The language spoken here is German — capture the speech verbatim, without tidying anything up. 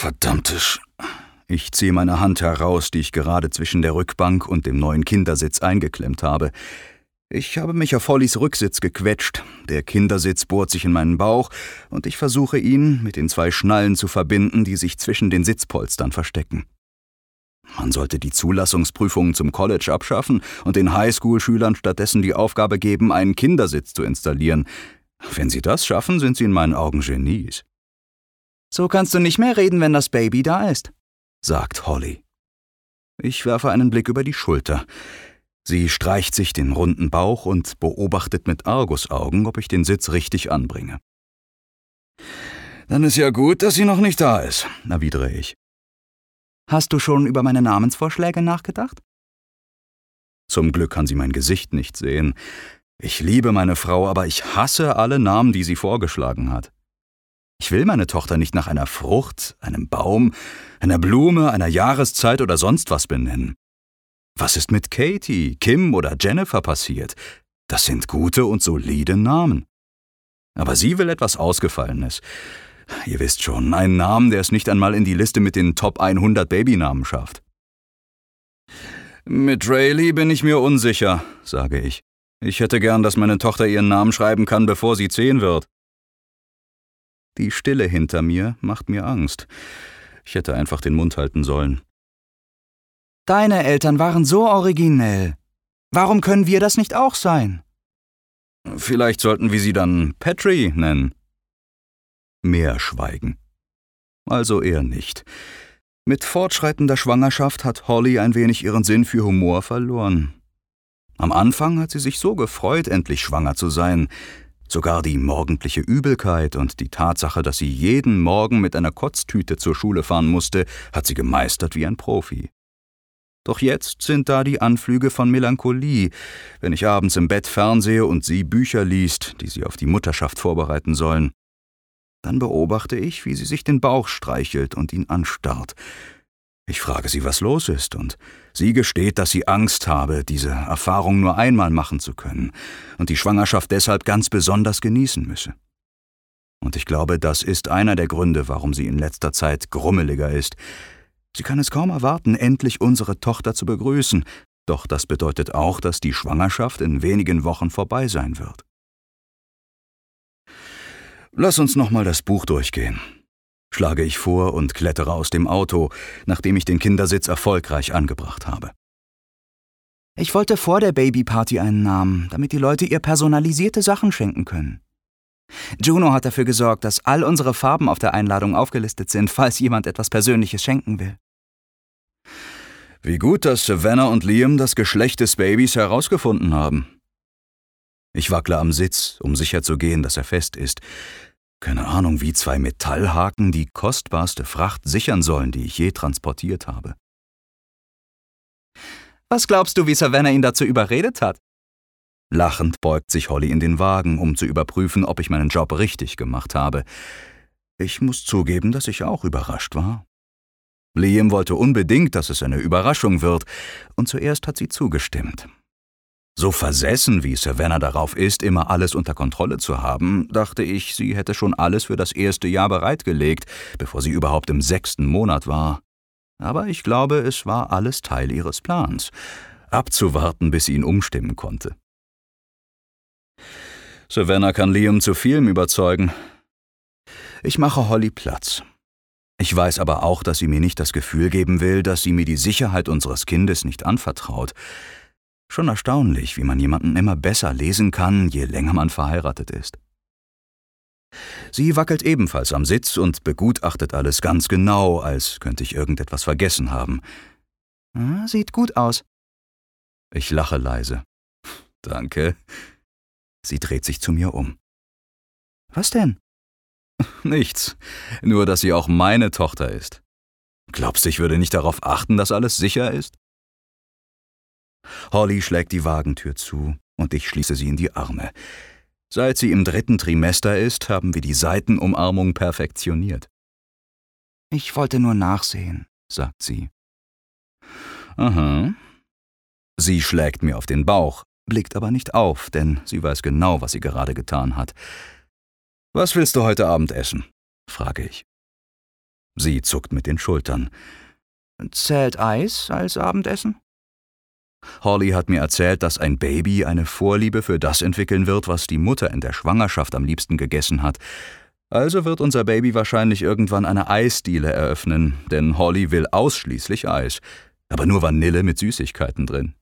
Verdammte Sch... Ich ziehe meine Hand heraus, die ich gerade zwischen der Rückbank und dem neuen Kindersitz eingeklemmt habe. Ich habe mich auf Hollys Rücksitz gequetscht. Der Kindersitz bohrt sich in meinen Bauch und ich versuche ihn mit den zwei Schnallen zu verbinden, die sich zwischen den Sitzpolstern verstecken. Man sollte die Zulassungsprüfungen zum College abschaffen und den Highschool-Schülern stattdessen die Aufgabe geben, einen Kindersitz zu installieren. Wenn sie das schaffen, sind sie in meinen Augen Genies. »So kannst du nicht mehr reden, wenn das Baby da ist«, sagt Holly. Ich werfe einen Blick über die Schulter. Sie streicht sich den runden Bauch und beobachtet mit Argusaugen, ob ich den Sitz richtig anbringe. »Dann ist ja gut, dass sie noch nicht da ist«, erwidere ich. »Hast du schon über meine Namensvorschläge nachgedacht?« Zum Glück kann sie mein Gesicht nicht sehen. Ich liebe meine Frau, aber ich hasse alle Namen, die sie vorgeschlagen hat. Ich will meine Tochter nicht nach einer Frucht, einem Baum, einer Blume, einer Jahreszeit oder sonst was benennen. Was ist mit Katie, Kim oder Jennifer passiert? Das sind gute und solide Namen. Aber sie will etwas Ausgefallenes. Ihr wisst schon, einen Namen, der es nicht einmal in die Liste mit den Top hundert Babynamen schafft. »Mit Rayleigh bin ich mir unsicher«, sage ich. »Ich hätte gern, dass meine Tochter ihren Namen schreiben kann, bevor sie zehn wird.« Die Stille hinter mir macht mir Angst. Ich hätte einfach den Mund halten sollen. »Deine Eltern waren so originell. Warum können wir das nicht auch sein?« »Vielleicht sollten wir sie dann Petrie nennen.« Mehr Schweigen. Also eher nicht. Mit fortschreitender Schwangerschaft hat Holly ein wenig ihren Sinn für Humor verloren. Am Anfang hat sie sich so gefreut, endlich schwanger zu sein. Sogar die morgendliche Übelkeit und die Tatsache, dass sie jeden Morgen mit einer Kotztüte zur Schule fahren musste, hat sie gemeistert wie ein Profi. Doch jetzt sind da die Anflüge von Melancholie, wenn ich abends im Bett fernsehe und sie Bücher liest, die sie auf die Mutterschaft vorbereiten sollen. Dann beobachte ich, wie sie sich den Bauch streichelt und ihn anstarrt. Ich frage sie, was los ist, und sie gesteht, dass sie Angst habe, diese Erfahrung nur einmal machen zu können und die Schwangerschaft deshalb ganz besonders genießen müsse. Und ich glaube, das ist einer der Gründe, warum sie in letzter Zeit grummeliger ist. Sie kann es kaum erwarten, endlich unsere Tochter zu begrüßen, doch das bedeutet auch, dass die Schwangerschaft in wenigen Wochen vorbei sein wird. Lass uns nochmal das Buch durchgehen, schlage ich vor und klettere aus dem Auto, nachdem ich den Kindersitz erfolgreich angebracht habe. Ich wollte vor der Babyparty einen Namen, damit die Leute ihr personalisierte Sachen schenken können. Juno hat dafür gesorgt, dass all unsere Farben auf der Einladung aufgelistet sind, falls jemand etwas Persönliches schenken will. Wie gut, dass Savannah und Liam das Geschlecht des Babys herausgefunden haben. Ich wackle am Sitz, um sicherzugehen, dass er fest ist. Keine Ahnung, wie zwei Metallhaken die kostbarste Fracht sichern sollen, die ich je transportiert habe. Was glaubst du, wie Savannah ihn dazu überredet hat? Lachend beugt sich Holly in den Wagen, um zu überprüfen, ob ich meinen Job richtig gemacht habe. Ich muss zugeben, dass ich auch überrascht war. Liam wollte unbedingt, dass es eine Überraschung wird, und zuerst hat sie zugestimmt. So versessen, wie Savannah darauf ist, immer alles unter Kontrolle zu haben, dachte ich, sie hätte schon alles für das erste Jahr bereitgelegt, bevor sie überhaupt im sechsten Monat war. Aber ich glaube, es war alles Teil ihres Plans, abzuwarten, bis sie ihn umstimmen konnte. Savannah kann Liam zu vielem überzeugen. Ich mache Holly Platz. Ich weiß aber auch, dass sie mir nicht das Gefühl geben will, dass sie mir die Sicherheit unseres Kindes nicht anvertraut. Schon erstaunlich, wie man jemanden immer besser lesen kann, je länger man verheiratet ist. Sie wackelt ebenfalls am Sitz und begutachtet alles ganz genau, als könnte ich irgendetwas vergessen haben. Sieht gut aus. Ich lache leise. Danke. Sie dreht sich zu mir um. Was denn? Nichts, nur dass sie auch meine Tochter ist. Glaubst du, ich würde nicht darauf achten, dass alles sicher ist? Holly schlägt die Wagentür zu und ich schließe sie in die Arme. Seit sie im dritten Trimester ist, haben wir die Seitenumarmung perfektioniert. Ich wollte nur nachsehen, sagt sie. Aha. Sie schlägt mir auf den Bauch, blickt aber nicht auf, denn sie weiß genau, was sie gerade getan hat. »Was willst du heute Abend essen?« frage ich. Sie zuckt mit den Schultern. Zählt Eis als Abendessen? Holly hat mir erzählt, dass ein Baby eine Vorliebe für das entwickeln wird, was die Mutter in der Schwangerschaft am liebsten gegessen hat. Also wird unser Baby wahrscheinlich irgendwann eine Eisdiele eröffnen, denn Holly will ausschließlich Eis, aber nur Vanille mit Süßigkeiten drin.